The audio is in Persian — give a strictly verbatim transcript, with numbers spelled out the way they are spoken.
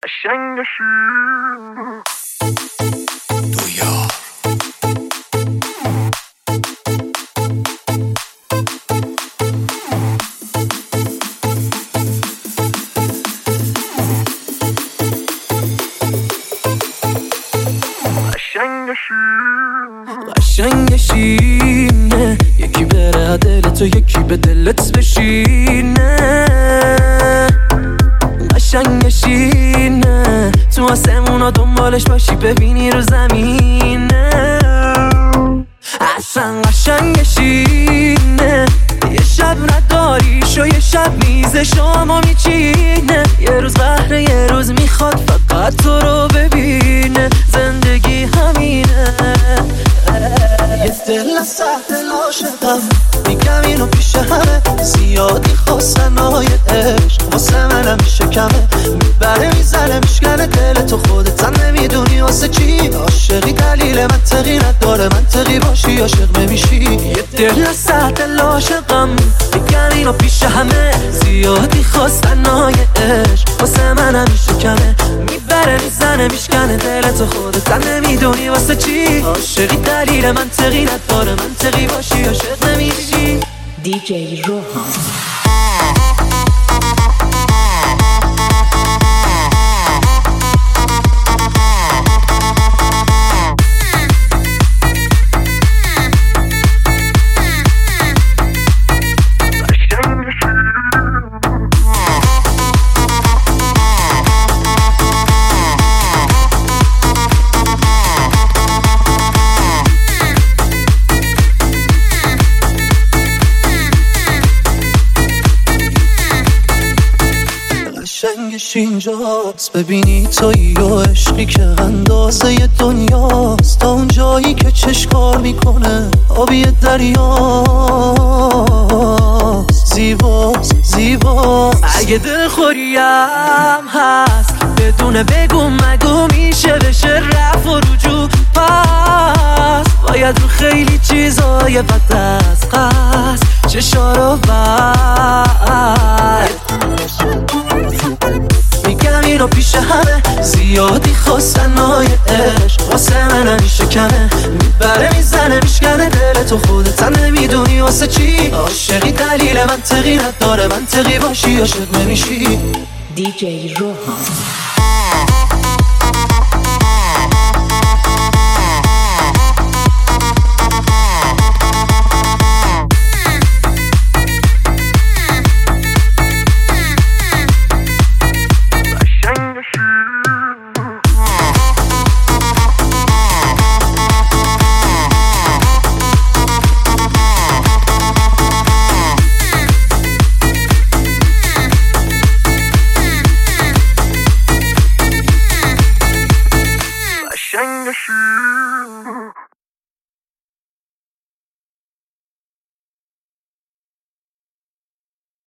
قشنگ شیر دو یار قشنگ شیر قشنگ شیرینه، یکی بره دل تو یکی به دلت بشینه. قشنگ شیرینه، تو آسمونا دنبالش باشی ببینی رو زمینه. اصلا قشنگ شیرینه، یه شب نداریش و یه شب میز شما میچینه. یه روز بهره یه روز میخواد فقط تو رو ببینه. زندگی همینه، یه دل از سخت عاشقم، میگم اینو پیش همه. زیادی خواستن های عشق واسه منم میشه کمه. میبره میزنه میشکنه دل تو، خودت هم نمیدونی واسه چی. عاشقی دلیل منطقی نداره، منطقی باشی عاشق نمیشی. یه دل از سخت عاشقم، میگم اینو پیش همه. زیادی خواستن های عشق واسه منم میشه کمه. میبره میزنه میشکنه دل تو، خودت هم نمیدونی واسه چی. عاشقی دلیل منطقی نداره، منطقی باشی عاشق نمیشی. دی جی روحان قشنگش اینجاست، ببینی تویی و عشقی که اندازه دنیاست. تا اون جایی که چشکار میکنه آبی دریاست. زیباست زیباست، اگه دلخوریم هست بدون بگو مگو میشه بشه رفت و رجوع. پس باید رو خیلی چیزای بد از قصد چشا رو بر. میگم اینو پیش همه. زیادی خواستن های عشق واسه من همیشه کمه. میبره میزنه میشکنه دل تو، خودت هم نمیدونی واسه چی. عاشقی دلیل منطقی نداره، منطقی باشی عاشق نمیشی. دی جی روحان قشنگ شیر